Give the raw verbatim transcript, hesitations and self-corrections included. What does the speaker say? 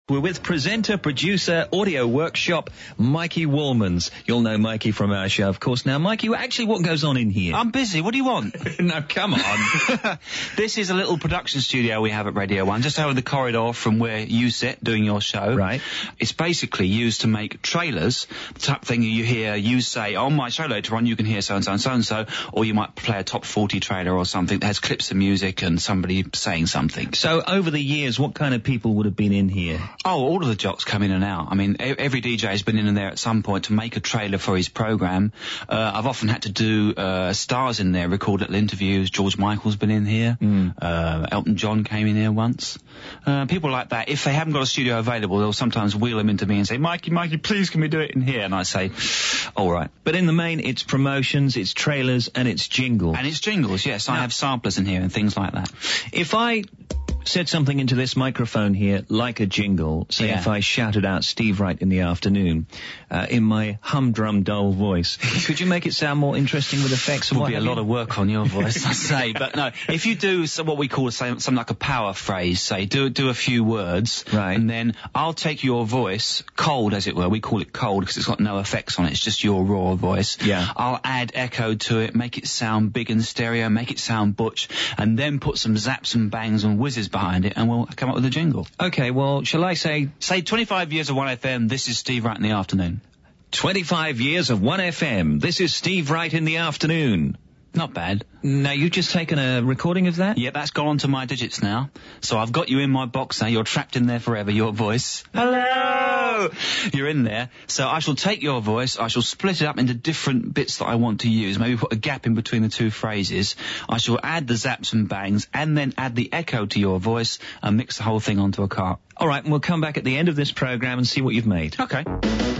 We're with presenter, producer, audio workshop, Mikey Wallmans. You'll know Mikey from our show, of course. Now, Mikey, actually, what goes on in here? I'm busy. What do you want? No, come on. This is a little production studio we have at Radio one, just over the corridor from where you sit doing your show. Right. It's basically used to make trailers, the type of thing you hear, you say, on my show later on, you can hear so-and-so and so-and-so, or you might play a top forty trailer or something that has clips of music and somebody saying something. So, over the years, what kind of people would have been in here? Oh, all of the jocks come in and out. I mean, every D J has been in and there at some point to make a trailer for his program. Uh, I've often had to do uh, stars in there, record little interviews. George Michael's been in here. Mm. Uh, Elton John came in here once. Uh, people like that, if they haven't got a studio available, they'll sometimes wheel them into me and say, Mikey, Mikey, please can we do it in here? And I say, all right. But in the main, it's promotions, it's trailers, and it's jingles. And it's jingles, yes. Now, I have samplers in here and things like that. If I said something into this microphone here like a jingle, say Yeah. if I shouted out Steve Wright in the afternoon uh, in my humdrum dull voice, could you make it sound more interesting with effects? Would be a lot of work on your voice, I say. But no, if you do so what we call say, something like a power phrase, say do do a few words, right, and then I'll take your voice, cold as it were. We call it cold because it's got no effects on it. It's just your raw voice. Yeah. I'll add echo to it, make it sound big and stereo, make it sound butch, and then put some zaps and bangs and whizzes behind it, and we'll come up with a jingle. Okay, well, shall I say... Say twenty-five years of one F M, this is Steve Wright in the afternoon. twenty-five years of one F M, this is Steve Wright in the afternoon. Not bad. Now, you've just taken a recording of that? Yeah, that's gone onto my digits now. So I've got you in my box now. You're trapped in there forever, your voice. Hello! You're in there. So I shall take your voice, I shall split it up into different bits that I want to use, maybe put a gap in between the two phrases. I shall add the zaps and bangs, and then add the echo to your voice, and mix the whole thing onto a cart. All right, and we'll come back at the end of this program and see what you've made. Okay.